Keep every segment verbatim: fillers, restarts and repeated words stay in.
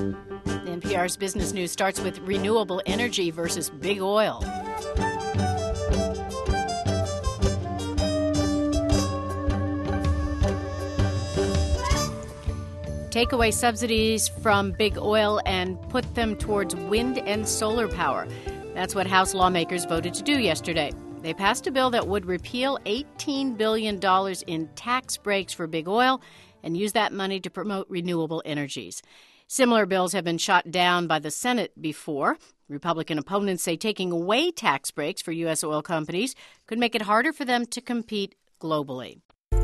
N P R's Business News starts with renewable energy versus big oil. Take away subsidies from big oil and put them towards wind and solar power. That's what House lawmakers voted to do yesterday. They passed a bill that would repeal eighteen billion dollars in tax breaks for big oil and use that money to promote renewable energies. Similar bills have been shot down by the Senate before. Republican opponents say taking away tax breaks for U S oil companies could make it harder for them to compete globally.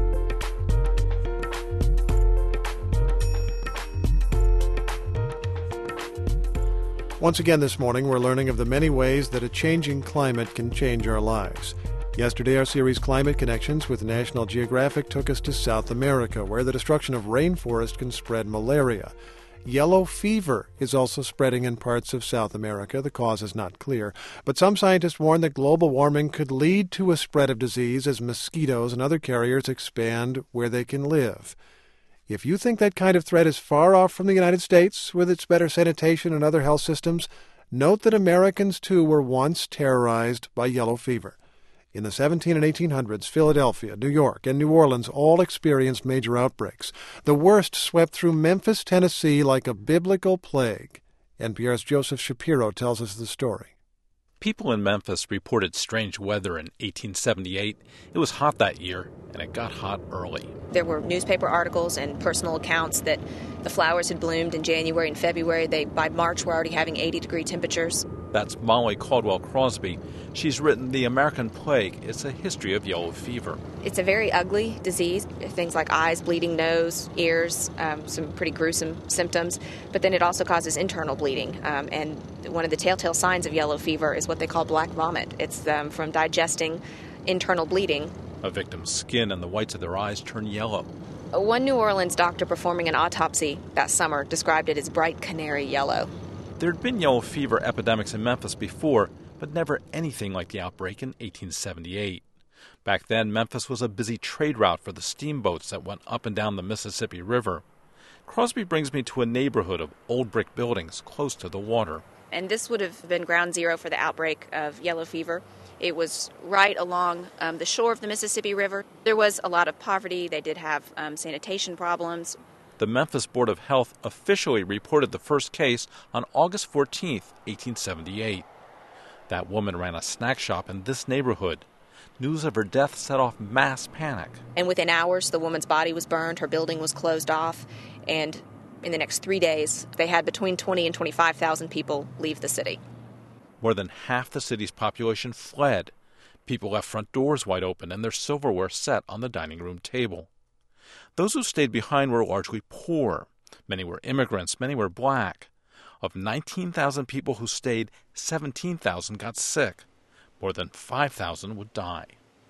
Once again this morning, we're learning of the many ways that a changing climate can change our lives. Yesterday, our series Climate Connections with National Geographic took us to South America, where the destruction of rainforest can spread malaria. Yellow fever is also spreading in parts of South America. The cause is not clear. But some scientists warn that global warming could lead to a spread of disease as mosquitoes and other carriers expand where they can live. If you think that kind of threat is far off from the United States, with its better sanitation and other health systems, note that Americans, too, were once terrorized by yellow fever. In the seventeen and eighteen hundreds, Philadelphia, New York, and New Orleans all experienced major outbreaks. The worst swept through Memphis, Tennessee like a biblical plague. N P R's Joseph Shapiro tells us the story. People in Memphis reported strange weather in eighteen seventy-eight. It was hot that year, and it got hot early. There were newspaper articles and personal accounts that the flowers had bloomed in January and February. They, by March, were already having eighty-degree temperatures. That's Molly Caldwell Crosby. She's written The American Plague. It's a history of yellow fever. It's a very ugly disease. Things like eyes, bleeding nose, ears, um, some pretty gruesome symptoms. But then it also causes internal bleeding. Um, and one of the telltale signs of yellow fever is what they call black vomit. It's um, from digesting internal bleeding. A victim's skin and the whites of their eyes turn yellow. One New Orleans doctor performing an autopsy that summer described it as bright canary yellow. There had been yellow fever epidemics in Memphis before, but never anything like the outbreak in eighteen seventy-eight. Back then, Memphis was a busy trade route for the steamboats that went up and down the Mississippi River. Crosby brings me to a neighborhood of old brick buildings close to the water. And this would have been ground zero for the outbreak of yellow fever. It was right along um, the shore of the Mississippi River. There was a lot of poverty. They did have um, sanitation problems. The Memphis Board of Health officially reported the first case on August fourteenth, eighteen seventy-eight. That woman ran a snack shop in this neighborhood. News of her death set off mass panic. And within hours, the woman's body was burned, her building was closed off, and in the next three days, they had between twenty and twenty-five thousand people leave the city. More than half the city's population fled. People left front doors wide open and their silverware set on the dining room table. Those who stayed behind were largely poor. Many were immigrants, many were black. Of nineteen thousand people who stayed, seventeen thousand got sick. More than five thousand would die.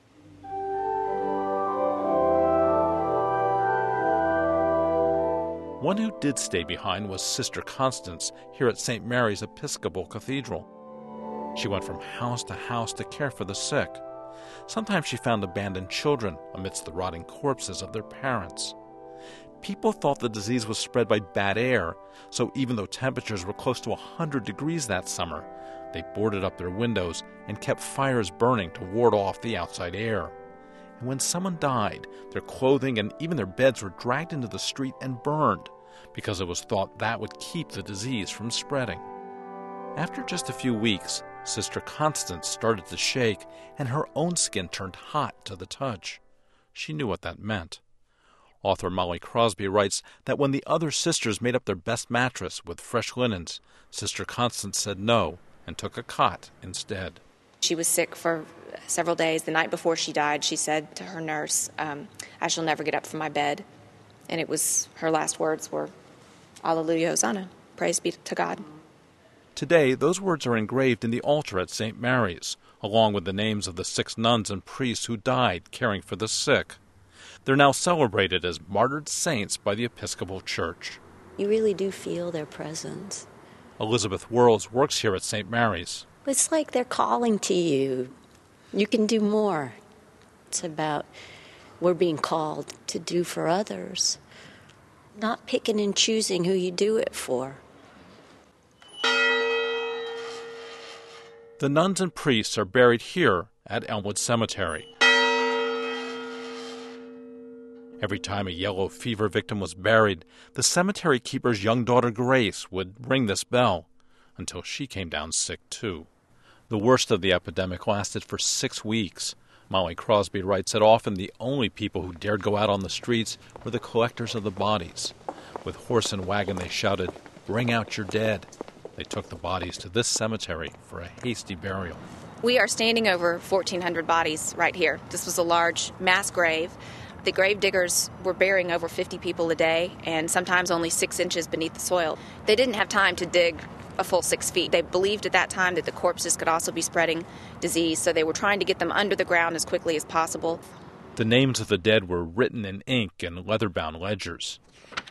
One who did stay behind was Sister Constance here at Saint Mary's Episcopal Cathedral. She went from house to house to care for the sick. Sometimes she found abandoned children amidst the rotting corpses of their parents. People thought the disease was spread by bad air, so even though temperatures were close to one hundred degrees that summer, they boarded up their windows and kept fires burning to ward off the outside air. And when someone died, their clothing and even their beds were dragged into the street and burned, because it was thought that would keep the disease from spreading. After just a few weeks, Sister Constance started to shake, and her own skin turned hot to the touch. She knew what that meant. Author Molly Crosby writes that when the other sisters made up their best mattress with fresh linens, Sister Constance said no and took a cot instead. She was sick for several days. The night before she died, she said to her nurse, um, I shall never get up from my bed. And it was, her last words were, Alleluia, Hosanna, praise be to God. Today, those words are engraved in the altar at Saint Mary's, along with the names of the six nuns and priests who died caring for the sick. They're now celebrated as martyred saints by the Episcopal Church. You really do feel their presence. Elizabeth Worrells works here at Saint Mary's. It's like they're calling to you. You can do more. It's about we're being called to do for others, not picking and choosing who you do it for. The nuns and priests are buried here at Elmwood Cemetery. Every time a yellow fever victim was buried, the cemetery keeper's young daughter Grace would ring this bell until she came down sick too. The worst of the epidemic lasted for six weeks. Molly Crosby writes that often the only people who dared go out on the streets were the collectors of the bodies. With horse and wagon they shouted, "Bring out your dead." They took the bodies to this cemetery for a hasty burial. We are standing over fourteen hundred bodies right here. This was a large mass grave. The grave diggers were burying over fifty people a day, and sometimes only six inches beneath the soil. They didn't have time to dig a full six feet. They believed at that time that the corpses could also be spreading disease, so they were trying to get them under the ground as quickly as possible. The names of the dead were written in ink and leather-bound ledgers.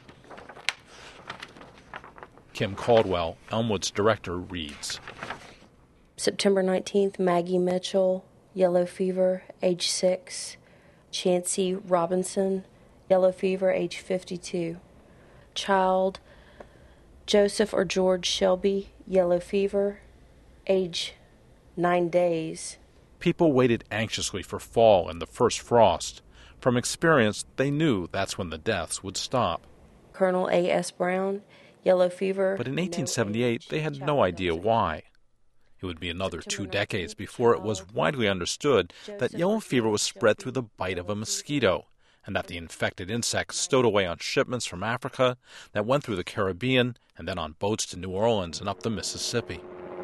Kim Caldwell, Elmwood's director, reads. September nineteenth, Maggie Mitchell, yellow fever, age six. Chancey Robinson, yellow fever, age fifty-two. Child, Joseph or George Shelby, yellow fever, age nine days. People waited anxiously for fall and the first frost. From experience, they knew that's when the deaths would stop. Colonel A S. Brown, yellow fever. But in eighteen seventy-eight, they had no idea why. It would be another two decades before it was widely understood that yellow fever was spread through the bite of a mosquito, and that the infected insects stowed away on shipments from Africa that went through the Caribbean and then on boats to New Orleans and up the Mississippi.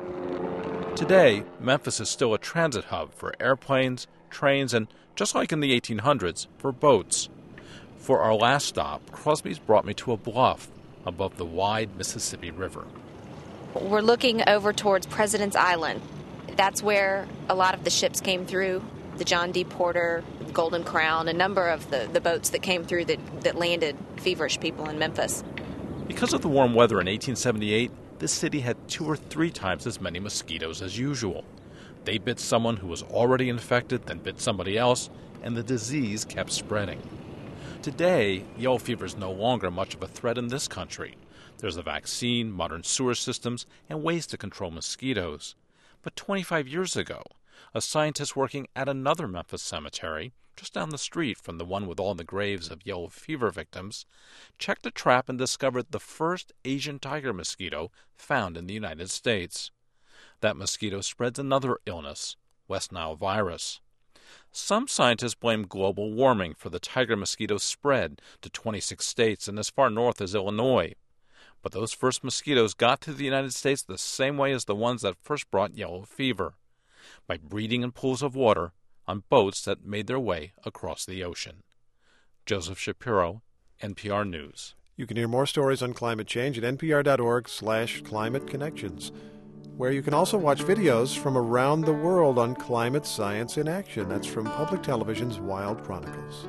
Today, Memphis is still a transit hub for airplanes, trains, and, just like in the eighteen hundreds, for boats. For our last stop, Crosby's brought me to a bluff above the wide Mississippi River. We're looking over towards President's Island. That's where a lot of the ships came through, the John D. Porter, Golden Crown, a number of the, the boats that came through that, that landed feverish people in Memphis. Because of the warm weather in eighteen seventy-eight, this city had two or three times as many mosquitoes as usual. They bit someone who was already infected, then bit somebody else, and the disease kept spreading. Today, yellow fever is no longer much of a threat in this country. There's a vaccine, modern sewer systems, and ways to control mosquitoes. But twenty-five years ago, a scientist working at another Memphis cemetery, just down the street from the one with all the graves of yellow fever victims, checked a trap and discovered the first Asian tiger mosquito found in the United States. That mosquito spreads another illness, West Nile virus. Some scientists blame global warming for the tiger mosquito spread to twenty-six states and as far north as Illinois. But those first mosquitoes got to the United States the same way as the ones that first brought yellow fever, by breeding in pools of water on boats that made their way across the ocean. Joseph Shapiro, N P R News. You can hear more stories on climate change at npr.org slash climate connections, where you can also watch videos from around the world on climate science in action. That's from Public Television's Wild Chronicles.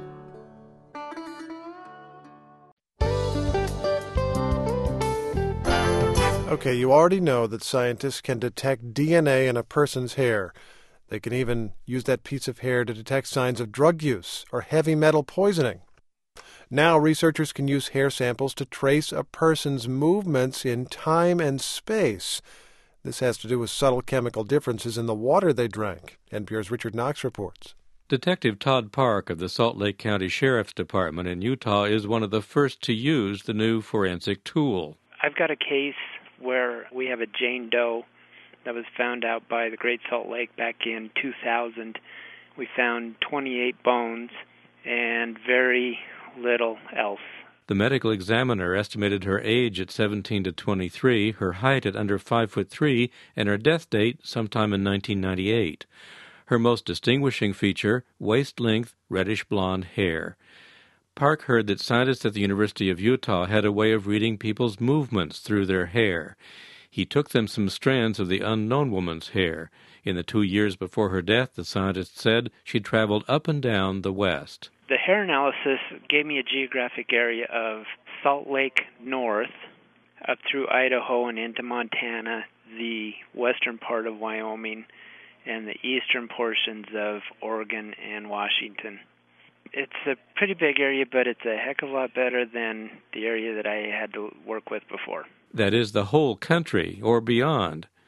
Okay, you already know that scientists can detect D N A in a person's hair. They can even use that piece of hair to detect signs of drug use or heavy metal poisoning. Now researchers can use hair samples to trace a person's movements in time and space. This has to do with subtle chemical differences in the water they drank. N P R's Richard Knox reports. Detective Todd Park of the Salt Lake County Sheriff's Department in Utah is one of the first to use the new forensic tool. I've got a case where we have a Jane Doe that was found out by the Great Salt Lake back in two thousand. We found twenty-eight bones and very little else. The medical examiner estimated her age at seventeen to twenty-three, her height at under five foot three, and her death date sometime in nineteen ninety-eight. Her most distinguishing feature, waist-length, reddish-blonde hair. Park heard that scientists at the University of Utah had a way of reading people's movements through their hair. He took them some strands of the unknown woman's hair. In the two years before her death, the scientist said she'd traveled up and down the West. The hair analysis gave me a geographic area of Salt Lake North, up through Idaho and into Montana, the western part of Wyoming, and the eastern portions of Oregon and Washington. It's a pretty big area, but it's a heck of a lot better than the area that I had to work with before. That is the whole country or beyond.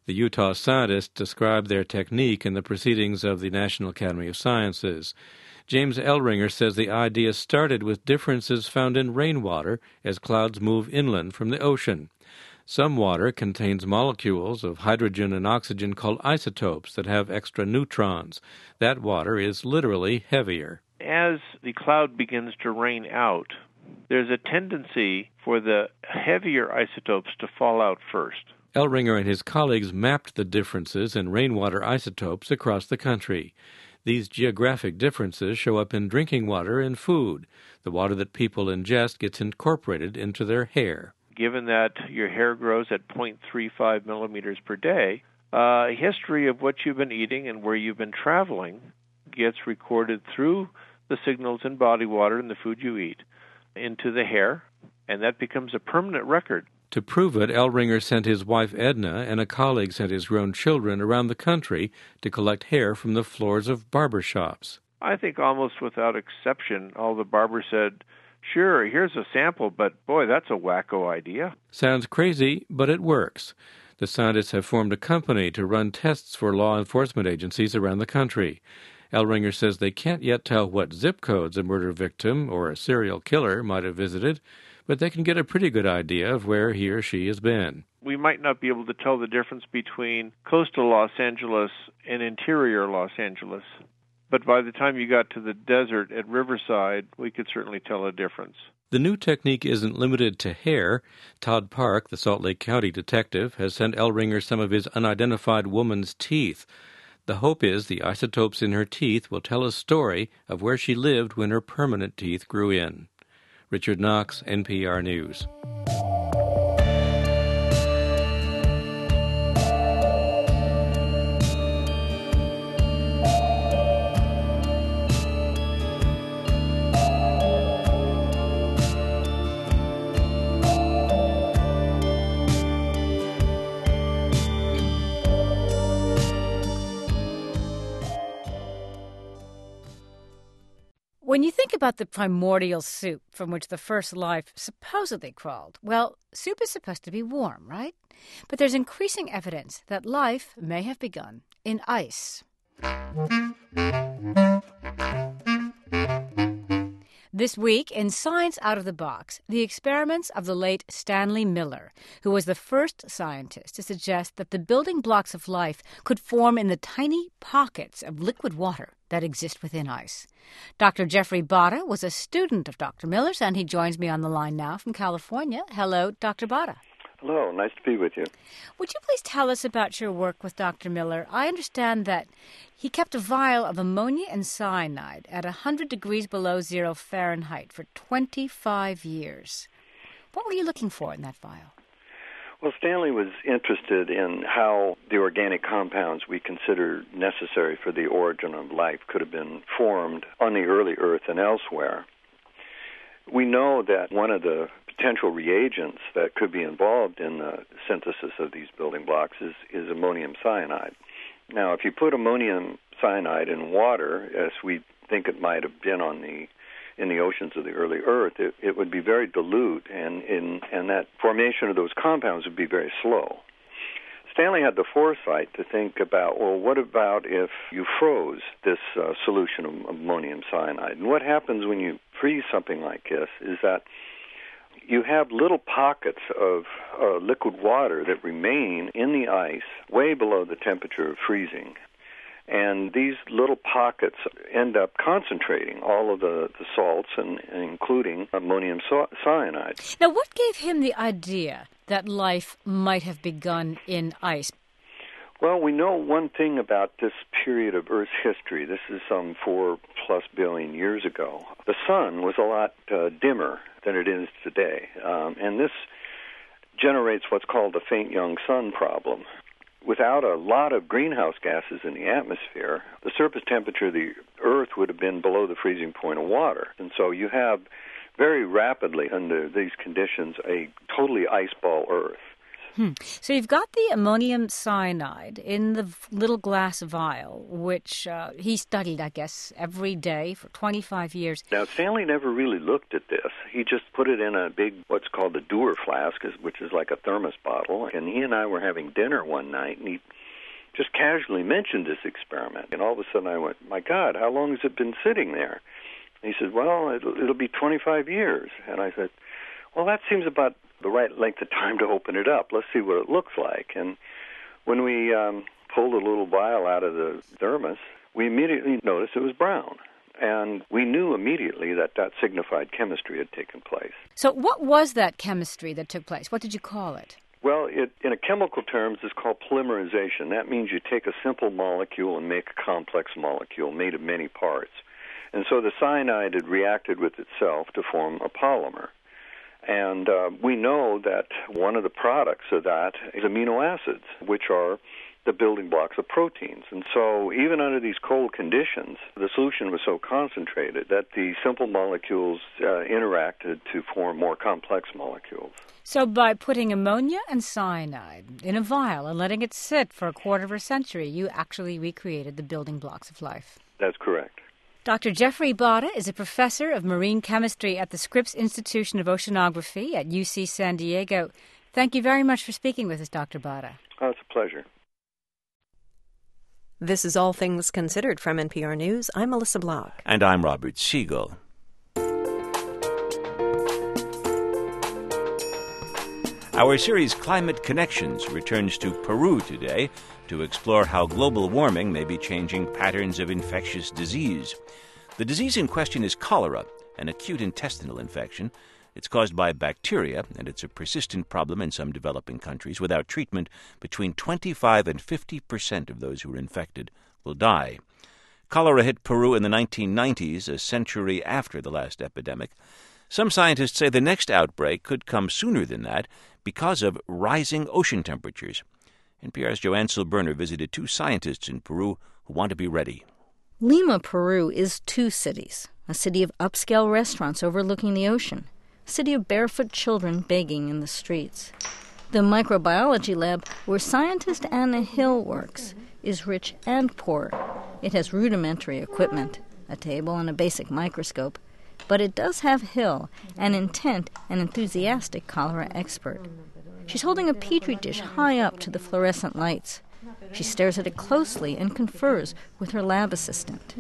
The Utah scientists described their technique in the proceedings of the National Academy of Sciences. James Elringer says the idea started with differences found in rainwater as clouds move inland from the ocean. Some water contains molecules of hydrogen and oxygen called isotopes that have extra neutrons. That water is literally heavier. As the cloud begins to rain out, there's a tendency for the heavier isotopes to fall out first. Elringer and his colleagues mapped the differences in rainwater isotopes across the country. These geographic differences show up in drinking water and food. The water that people ingest gets incorporated into their hair. Given that your hair grows at zero point three five millimeters per day, a history of what you've been eating and where you've been traveling gets recorded through the signals in body water and the food you eat into the hair, and that becomes a permanent record. To prove it, Elringer sent his wife Edna and a colleague sent his grown children around the country to collect hair from the floors of barber shops. I think almost without exception, all the barbers said, "Sure, here's a sample, but boy, that's a wacko idea." Sounds crazy, but it works. The scientists have formed a company to run tests for law enforcement agencies around the country. Elringer says they can't yet tell what zip codes a murder victim or a serial killer might have visited, but they can get a pretty good idea of where he or she has been. We might not be able to tell the difference between coastal Los Angeles and interior Los Angeles, but by the time you got to the desert at Riverside, we could certainly tell a difference. The new technique isn't limited to hair. Todd Park, the Salt Lake County detective, has sent Elringer some of his unidentified woman's teeth. The hope is the isotopes in her teeth will tell a story of where she lived when her permanent teeth grew in. Richard Knox, N P R News. When you think about the primordial soup from which the first life supposedly crawled, well, soup is supposed to be warm, right? But there's increasing evidence that life may have begun in ice. This week, in Science Out of the Box, the experiments of the late Stanley Miller, who was the first scientist to suggest that the building blocks of life could form in the tiny pockets of liquid water that exist within ice. Doctor Jeffrey Botta was a student of Doctor Miller's, and he joins me on the line now from California. Hello, Doctor Botta. Hello, nice to be with you. Would you please tell us about your work with Doctor Miller? I understand that he kept a vial of ammonia and cyanide at one hundred degrees below zero Fahrenheit for twenty-five years. What were you looking for in that vial? Well, Stanley was interested in how the organic compounds we consider necessary for the origin of life could have been formed on the early Earth and elsewhere. We know that one of the potential reagents that could be involved in the synthesis of these building blocks is, is ammonium cyanide. Now, if you put ammonium cyanide in water, as we think it might have been on the in the oceans of the early Earth, it, it would be very dilute, and, in, and that formation of those compounds would be very slow. Stanley had the foresight to think about, well, what about if you froze this uh, solution of ammonium cyanide? And what happens when you freeze something like this is that you have little pockets of uh, liquid water that remain in the ice way below the temperature of freezing. And these little pockets end up concentrating all of the, the salts, and, and including ammonium cyanide. Now, what gave him the idea that life might have begun in ice? Well, we know one thing about this period of Earth's history. This is some four plus billion years ago. The sun was a lot uh, dimmer than it is today, um, and this generates what's called the faint young sun problem. Without a lot of greenhouse gases in the atmosphere, the surface temperature of the Earth would have been below the freezing point of water. And so you have very rapidly, under these conditions, a totally ice ball Earth. Hmm. So you've got the ammonium cyanide in the little glass vial, which uh, he studied, I guess, every day for twenty-five years. Now, Stanley never really looked at this. He just put it in a big, what's called a Dewar flask, which is like a thermos bottle, and he and I were having dinner one night, and he just casually mentioned this experiment. And all of a sudden I went, my God, how long has it been sitting there? And he said, well, it'll, it'll be twenty-five years. And I said, well, that seems about the right length of time to open it up. Let's see what it looks like. And when we um, pulled a little vial out of the thermos, we immediately noticed it was brown. And we knew immediately that that signified chemistry had taken place. So what was that chemistry that took place? What did you call it? Well, it, in a chemical terms, it's called polymerization. That means you take a simple molecule and make a complex molecule made of many parts. And so the cyanide had reacted with itself to form a polymer. And uh, we know that one of the products of that is amino acids, which are the building blocks of proteins. And so even under these cold conditions, the solution was so concentrated that the simple molecules uh, interacted to form more complex molecules. So by putting ammonia and cyanide in a vial and letting it sit for a quarter of a century, you actually recreated the building blocks of life. That's correct. Doctor Jeffrey Botta is a professor of marine chemistry at the Scripps Institution of Oceanography at U C San Diego. Thank you very much for speaking with us, Doctor Botta. Oh, it's a pleasure. This is All Things Considered from N P R News. I'm Melissa Block. And I'm Robert Siegel. Our series Climate Connections returns to Peru today to explore how global warming may be changing patterns of infectious disease. The disease in question is cholera, an acute intestinal infection. It's caused by bacteria, and it's a persistent problem in some developing countries. Without treatment, between twenty-five and fifty percent of those who are infected will die. Cholera hit Peru in the nineteen nineties, a century after the last epidemic. Some scientists say the next outbreak could come sooner than that because of rising ocean temperatures. N P R's Joanne Silberner visited two scientists in Peru who want to be ready. Lima, Peru is two cities, a city of upscale restaurants overlooking the ocean, a city of barefoot children begging in the streets. The microbiology lab where scientist Anna Hill works is rich and poor. It has rudimentary equipment, a table and a basic microscope, but it does have Hill, an intent and enthusiastic cholera expert. She's holding a petri dish high up to the fluorescent lights. She stares at it closely and confers with her lab assistant.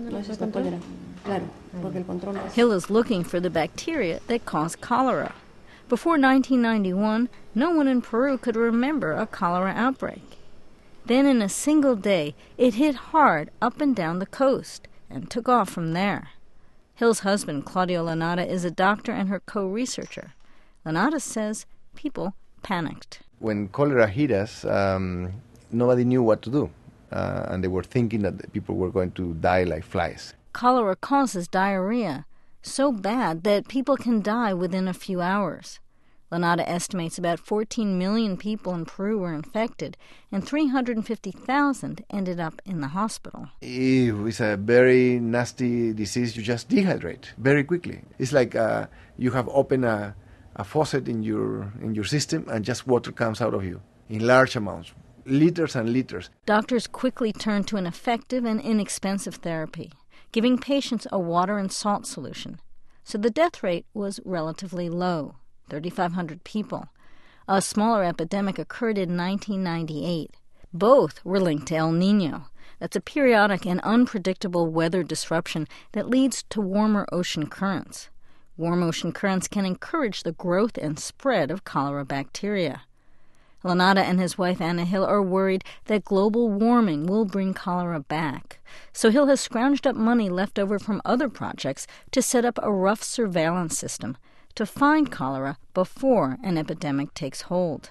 Hill is looking for the bacteria that cause cholera. Before nineteen ninety-one, no one in Peru could remember a cholera outbreak. Then in a single day, it hit hard up and down the coast and took off from there. Hill's husband, Claudio Lanata, is a doctor and her co-researcher. Lanata says people panicked. When cholera hit us, um, nobody knew what to do, uh, and they were thinking that people were going to die like flies. Cholera causes diarrhea, so bad that people can die within a few hours. Lanata estimates about fourteen million people in Peru were infected, and three hundred fifty thousand ended up in the hospital. It's a very nasty disease. You just dehydrate very quickly. It's like uh, you have opened a, a faucet in your in your system, and just water comes out of you in large amounts, liters and liters. Doctors quickly turned to an effective and inexpensive therapy, giving patients a water and salt solution. So the death rate was relatively low. thirty-five hundred people. A smaller epidemic occurred in nineteen ninety-eight. Both were linked to El Niño. That's a periodic and unpredictable weather disruption that leads to warmer ocean currents. Warm ocean currents can encourage the growth and spread of cholera bacteria. Lanata and his wife Anna Hill are worried that global warming will bring cholera back. So Hill has scrounged up money left over from other projects to set up a rough surveillance system to find cholera before an epidemic takes hold.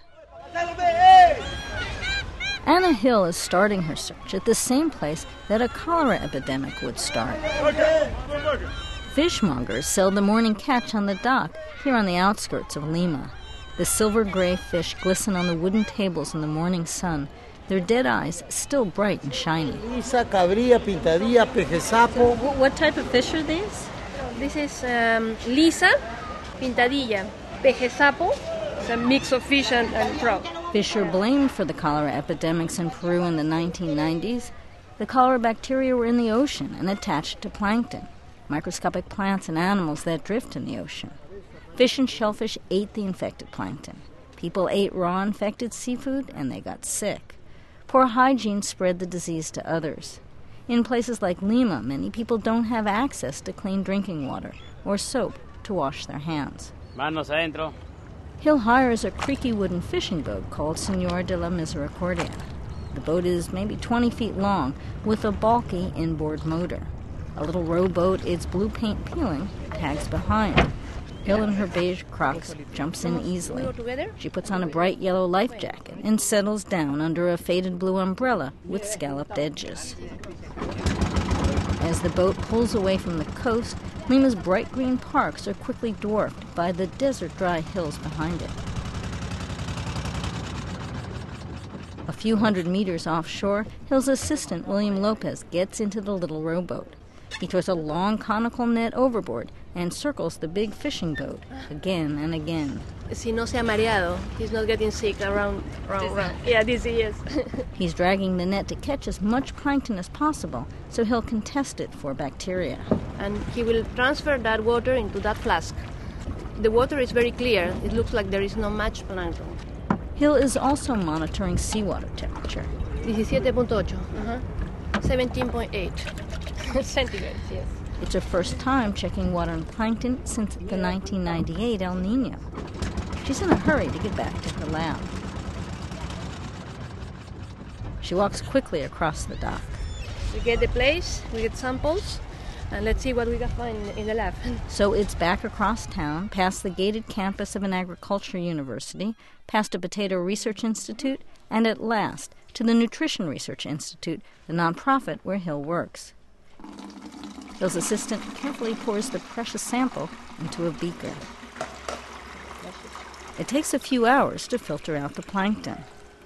Anna Hill is starting her search at the same place that a cholera epidemic would start. Fishmongers sell the morning catch on the dock here on the outskirts of Lima. The silver-gray fish glisten on the wooden tables in the morning sun, their dead eyes still bright and shiny. What type of fish are these? This is um, lisa, pintadilla, peje sapo, It's a mix of fish and, and frog. Fish are blamed for the cholera epidemics in Peru in the nineteen nineties. The cholera bacteria were in the ocean and attached to plankton, microscopic plants and animals that drift in the ocean. Fish and shellfish ate the infected plankton. People ate raw infected seafood and they got sick. Poor hygiene spread the disease to others. In places like Lima, many people don't have access to clean drinking water or soap to wash their hands. Manos adentro. Hill hires a creaky wooden fishing boat called Senor de la Misericordia. The boat is maybe twenty feet long with a bulky inboard motor. A little rowboat, its blue paint peeling, tags behind. Hill in her beige Crocs jumps in easily. She puts on a bright yellow life jacket and settles down under a faded blue umbrella with scalloped edges. As the boat pulls away from the coast, Lima's bright green parks are quickly dwarfed by the desert-dry hills behind it. A few hundred meters offshore, Hill's assistant, William Lopez, gets into the little rowboat. He throws a long conical net overboard and circles the big fishing boat again and again. Si no se ha mareado, he's not getting sick around, around, around. Yeah, dizzy, yes. He's dragging the net to catch as much plankton as possible so Hill can test it for bacteria. And he will transfer that water into that flask. The water is very clear. It looks like there is not much plankton. Hill is also monitoring seawater temperature. seventeen point eight. Uh-huh. seventeen point eight centigrades, yes. It's her first time checking water and plankton since the nineteen ninety-eight El Nino. She's in a hurry to get back to her lab. She walks quickly across the dock. We get the place, we get samples, and let's see what we can find in the lab. So it's back across town, past the gated campus of an agriculture university, past a potato research institute, and at last to the Nutrition Research Institute, the nonprofit where Hill works. Hill's assistant carefully pours the precious sample into a beaker. It takes a few hours to filter out the plankton.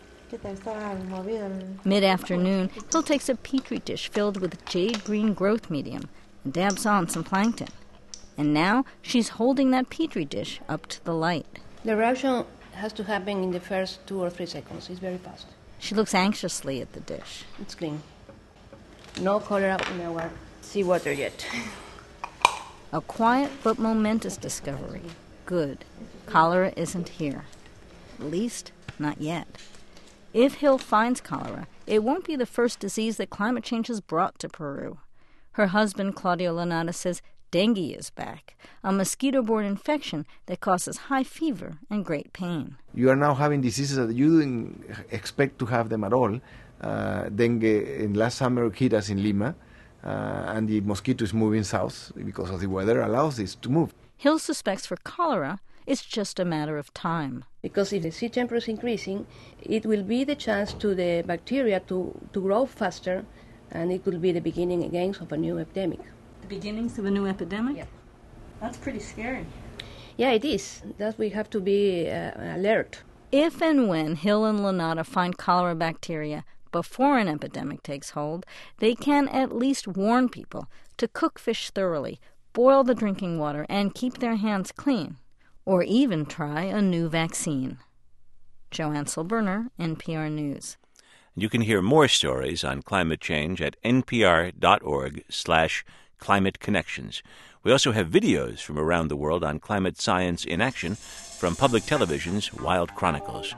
Mid-afternoon, Hill takes a petri dish filled with jade green growth medium and dabs on some plankton. And now she's holding that petri dish up to the light. The reaction has to happen in the first two or three seconds. It's very fast. She looks anxiously at the dish. It's clean. No cholera in our seawater yet. A quiet but momentous discovery. Good. Cholera isn't here. At least, not yet. If Hill finds cholera, it won't be the first disease that climate change has brought to Peru. Her husband, Claudio Lanata, says dengue is back, a mosquito-borne infection that causes high fever and great pain. You are now having diseases that you didn't expect to have them at all. Uh, dengue in last summer hit us in Lima, uh, and the mosquito is moving south because of the weather allows this to move. Hill suspects for cholera, it's just a matter of time. Because if the sea temperature is increasing, it will be the chance to the bacteria to, to grow faster, and it will be the beginning again of a new epidemic. The beginnings of a new epidemic? Yeah. That's pretty scary. Yeah, it is. That we have to be uh, alert. If and when Hill and Lanata find cholera bacteria before an epidemic takes hold, they can at least warn people to cook fish thoroughly, boil the drinking water, and keep their hands clean, or even try a new vaccine. Joanne Silberner, N P R News. You can hear more stories on climate change at npr.org slash climate connections. We also have videos from around the world on climate science in action from Public Television's Wild Chronicles.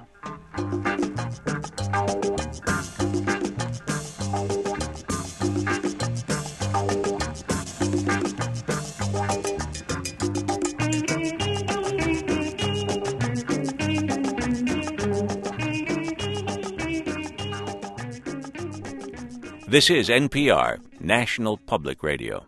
This is N P R, National Public Radio.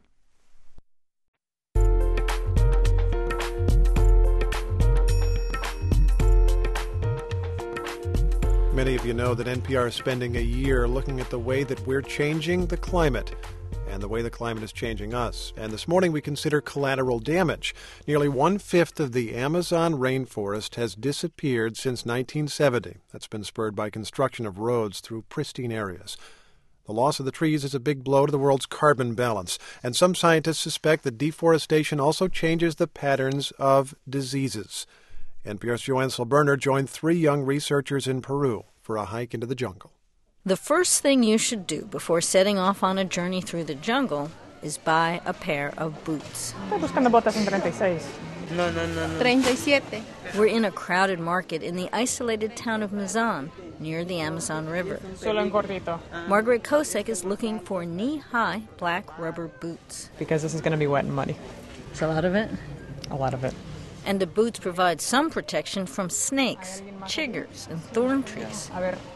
Many of you know that N P R is spending a year looking at the way that we're changing the climate and the way the climate is changing us. And this morning we consider collateral damage. Nearly one-fifth of the Amazon rainforest has disappeared since nineteen seventy. That's been spurred by construction of roads through pristine areas. The loss of the trees is a big blow to the world's carbon balance, and some scientists suspect that deforestation also changes the patterns of diseases. N P R's Joanne Silberner joined three young researchers in Peru for a hike into the jungle. The first thing you should do before setting off on a journey through the jungle is buy a pair of boots. Estoy buscando botas en thirty-six. No, no, no, no. thirty-siete. We're in a crowded market in the isolated town of Mazan, near the Amazon River. Solo en cortito. Margaret Kosek is looking for knee-high black rubber boots. Because this is going to be wet and muddy. Is a lot of it? A lot of it. And the boots provide some protection from snakes, chiggers, and thorn trees.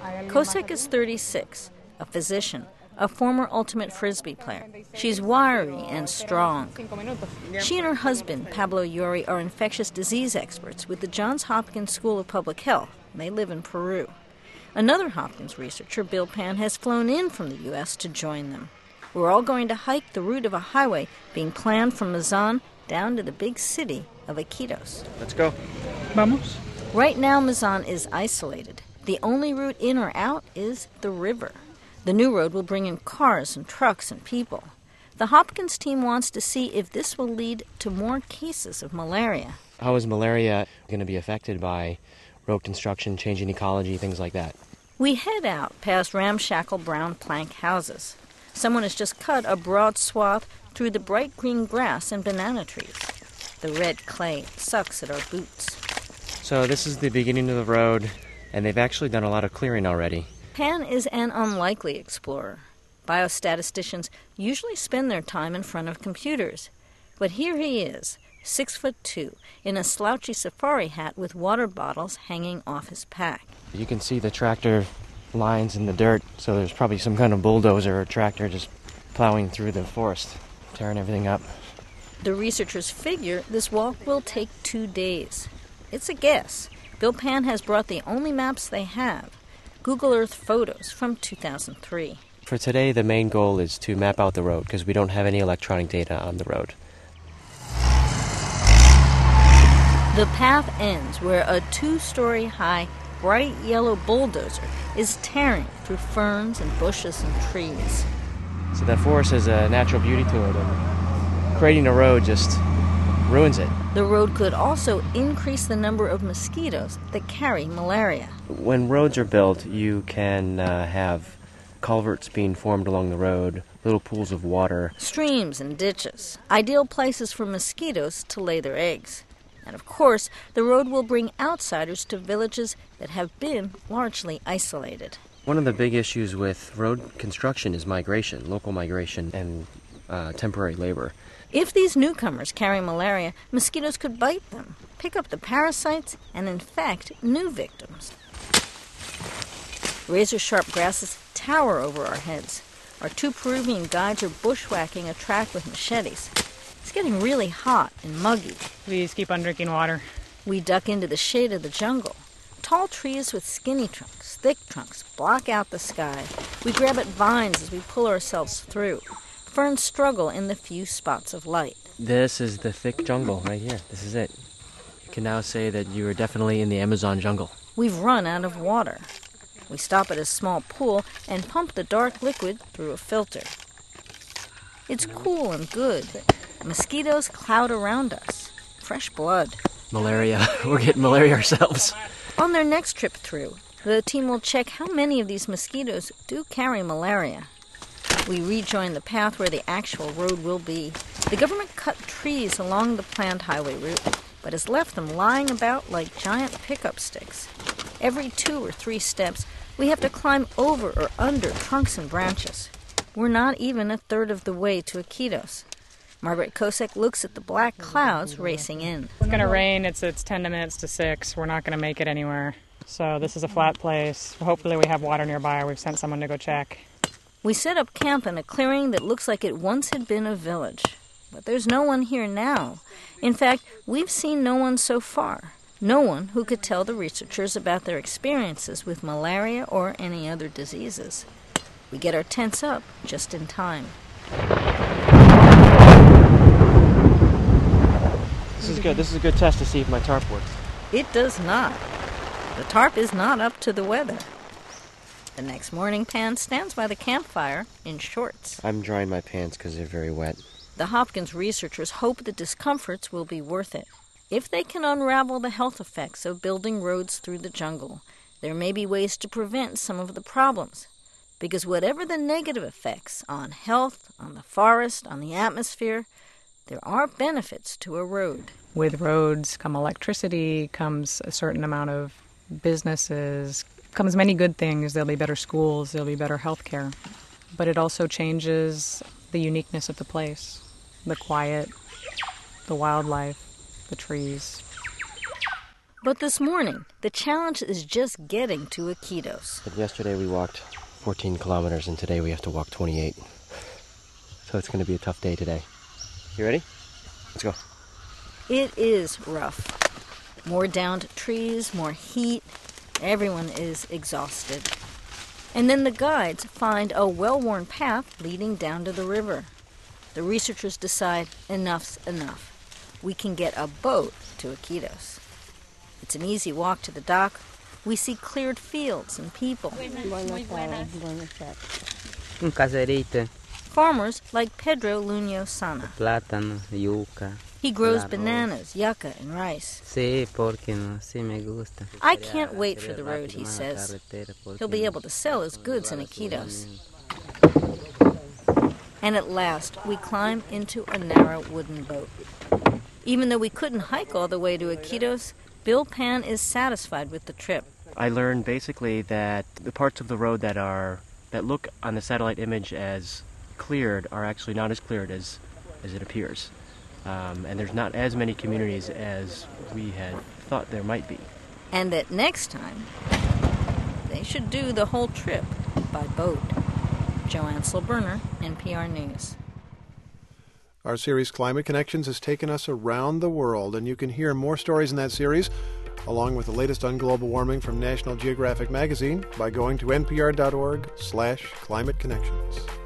Kosek is thirty-six, a physician, a former ultimate frisbee player. She's wiry and strong. She and her husband, Pablo Yori, are infectious disease experts with the Johns Hopkins School of Public Health. They live in Peru. Another Hopkins researcher, Bill Pan, has flown in from the U S to join them. We're all going to hike the route of a highway being planned from Mazan down to the big city of Iquitos. Let's go. Vamos. Right now, Mazan is isolated. The only route in or out is the river. The new road will bring in cars and trucks and people. The Hopkins team wants to see if this will lead to more cases of malaria. How is malaria going to be affected by road construction, changing ecology, things like that? We head out past ramshackle brown plank houses. Someone has just cut a broad swath through the bright green grass and banana trees. The red clay sucks at our boots. So this is the beginning of the road, and they've actually done a lot of clearing already. Pan is an unlikely explorer. Biostatisticians usually spend their time in front of computers. But here he is, six foot two, in a slouchy safari hat with water bottles hanging off his pack. You can see the tractor lines in the dirt, so there's probably some kind of bulldozer or tractor just plowing through the forest, tearing everything up. The researchers figure this walk will take two days. It's a guess. Bill Pan has brought the only maps they have, Google Earth photos from two thousand three. For today, the main goal is to map out the road because we don't have any electronic data on the road. The path ends where a two-story high, bright yellow bulldozer is tearing through ferns and bushes and trees. So that forest has a natural beauty to it, and creating a road just ruins it. The road could also increase the number of mosquitoes that carry malaria. When roads are built, you can uh, have culverts being formed along the road, little pools of water. Streams and ditches, ideal places for mosquitoes to lay their eggs. And of course, the road will bring outsiders to villages that have been largely isolated. One of the big issues with road construction is migration, local migration, and uh, temporary labor. If these newcomers carry malaria, mosquitoes could bite them, pick up the parasites, and infect new victims. Razor-sharp grasses tower over our heads. Our two Peruvian guides are bushwhacking a track with machetes. It's getting really hot and muggy. Please keep on drinking water. We duck into the shade of the jungle. Tall trees with skinny trunks, thick trunks, block out the sky. We grab at vines as we pull ourselves through. Ferns struggle in the few spots of light. This is the thick jungle right here. This is it. You can now say that you are definitely in the Amazon jungle. We've run out of water. We stop at a small pool and pump the dark liquid through a filter. It's cool and good. Mosquitoes cloud around us. Fresh blood. Malaria. We're getting malaria ourselves. On their next trip through, the team will check how many of these mosquitoes do carry malaria. We rejoin the path where the actual road will be. The government cut trees along the planned highway route, but has left them lying about like giant pickup sticks. Every two or three steps, we have to climb over or under trunks and branches. We're not even a third of the way to Iquitos. Margaret Kosek looks at the black clouds racing in. It's going to rain. It's it's ten minutes to six. We're not going to make it anywhere. So this is a flat place. Hopefully we have water nearby. We've sent someone to go check. We set up camp in a clearing that looks like it once had been a village. But there's no one here now. In fact, we've seen no one so far. No one who could tell the researchers about their experiences with malaria or any other diseases. We get our tents up just in time. This is good. This is a good test to see if my tarp works. It does not. The tarp is not up to the weather. The next morning, Pan stands by the campfire in shorts. I'm drying my pants because they're very wet. The Hopkins researchers hope the discomforts will be worth it. If they can unravel the health effects of building roads through the jungle, there may be ways to prevent some of the problems. Because whatever the negative effects on health, on the forest, on the atmosphere, there are benefits to a road. With roads come electricity, comes a certain amount of businesses, comes many good things. There'll be better schools, there'll be better health care. But it also changes the uniqueness of the place, the quiet, the wildlife, the trees. But this morning, the challenge is just getting to Iquitos. But yesterday we walked fourteen kilometers, and today we have to walk twenty-eight. So it's going to be a tough day today. You ready? Let's go. It is rough. More downed trees, more heat. Everyone is exhausted. And then the guides find a well-worn path leading down to the river. The researchers decide enough's enough. We can get a boat to Iquitos. It's an easy walk to the dock. We see cleared fields and people. Un caserito. Farmers like Pedro Luño Sana. Plátano, yuca. He grows bananas, yucca, and rice. Sí, porque no, sí me gusta. I can't wait for the road, he says. He'll be able to sell his goods in Iquitos. And at last, we climb into a narrow wooden boat. Even though we couldn't hike all the way to Iquitos, Bill Pan is satisfied with the trip. I learned basically that the parts of the road that are that look on the satellite image as cleared are actually not as cleared as, as it appears. Um, and there's not as many communities as we had thought there might be. And that next time, they should do the whole trip by boat. Joanne Silberner, N P R News. Our series Climate Connections has taken us around the world, and you can hear more stories in that series, along with the latest on global warming from National Geographic magazine, by going to npr.org slash climate connections.